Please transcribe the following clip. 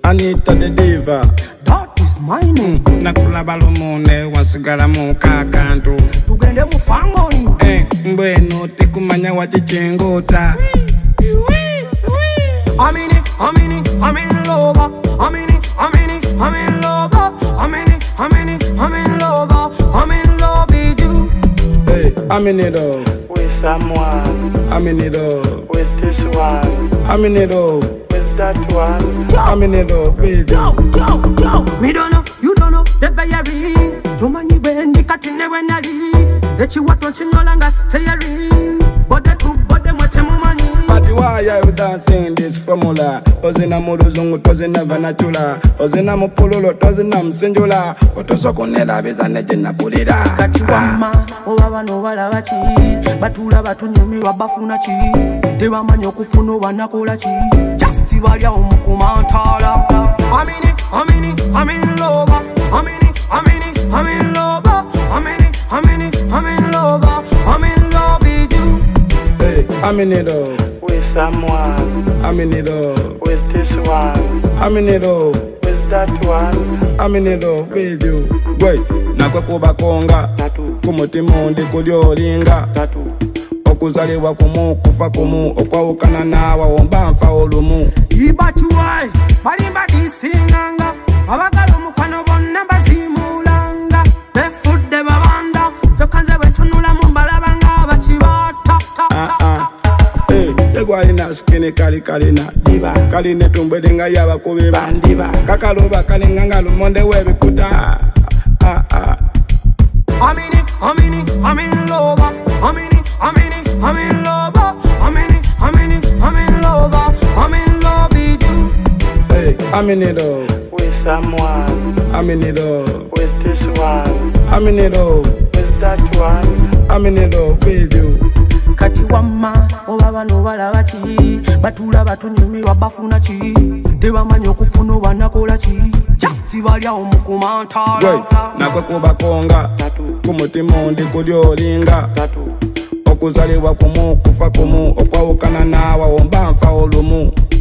Anita the diva. That is my name. Nakula balumune wasigala mukakantu. Tugende mufangoni. Mbwenu tikumanya wachichengota. I'm in love. I'm in love with you. Hey, I'm in it all. With someone. I'm in it all. With this one. I'm in it all. With that one. I'm in it all, baby. Yo. Me don't know, you don't know. The bayery. Tumanyi bendi katine wenali. Echi watu chingolanga stayeri. Bode mwete mumani. But why are you dancing this formula? Ozina muruzungu, tozina vanachula. Ozina mupululu, tozina msinjula. Otoso kunela bizane jina kulira. Kati wama, owa no wala wachi. Batula batunyumi wabafuna chi. Dewa manyo kufuno wanakola chi. Justi walia umukumantala. I'm in love. I'm in love. I'm in love with you. Hey, I'm in it all. With someone. I'm in it all. With this one. I'm in it all. With that one. I'm in it all, with you. Wait, nakwe kubakonga. Kumutimu ndi kulyolinga. Okuzaliwa kumu, kufa kumu. Okwawukana nawa, womba mfa olumu. Ibatuwai, balimba disinganga. Abagalo mukwano bonna bazimulanga. Befudde babanda. Tokanze wetunula mumbalabanga bachibata. Hey, yegwalina skini kalina diva. Kaline tumbwedenga yaba kubeba ndiba. Kakaloba kalinganga lumonde webikuta. I'm in love. I'm in love with you. Hey, I'm in it all. With someone. I'm in it all. With this one. I'm in it all. With that one. I'm in it all, with you. Kati wama, oba bano wala wachi. Batula batunyumi wabafuna chi. Dewa manyo kufuno wanakola chi. Justi walia umukumantala. Wait, nakwe kubakonga. Kumutimu ndi kulyolinga. Okuzaliwa kumu, kufa kumu. Okwawukana nawa, womba mfa olumu.